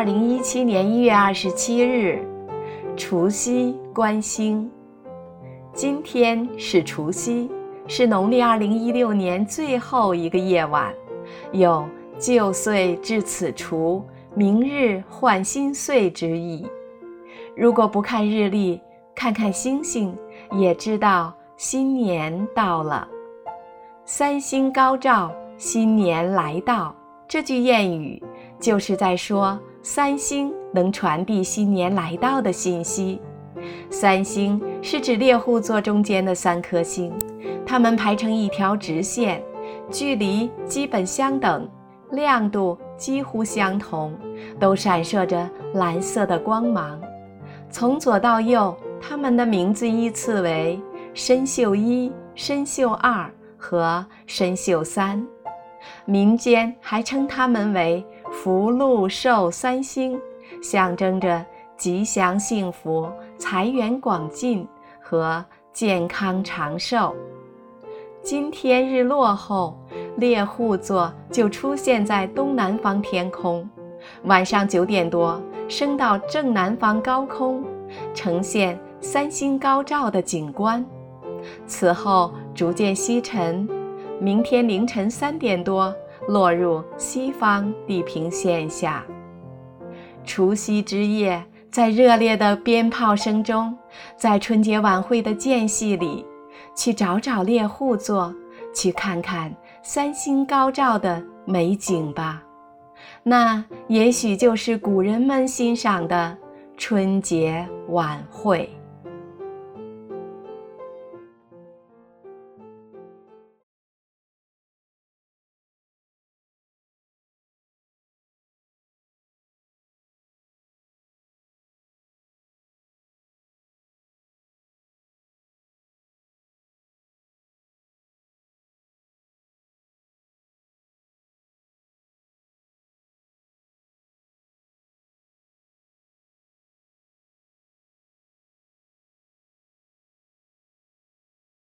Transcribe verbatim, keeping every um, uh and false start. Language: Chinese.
二零一七年一月二十七日，除夕观星。今天是除夕，是农历二零一六年最后一个夜晚，有旧岁至此除，明日换新岁之意。如果不看日历，看看星星，也知道新年到了。三星高照，新年来到，这句谚语就是在说三星能传递新年来到的信息。三星是指猎户座中间的三颗星，它们排成一条直线，距离基本相等，亮度几乎相同，都闪烁着蓝色的光芒。从左到右，它们的名字依次为参宿一、参宿二和参宿三。民间还称它们为福禄寿三星，象征着吉祥幸福、财源广进和健康长寿。今天日落后，猎户座就出现在东南方天空，晚上九点多升到正南方高空，呈现三星高照的景观。此后逐渐西沉，明天凌晨三点多落入西方地平线下。除夕之夜，在热烈的鞭炮声中，在春节晚会的间隙里，去找找猎户座，去看看三星高照的美景吧。那也许就是古人们欣赏的春节晚会。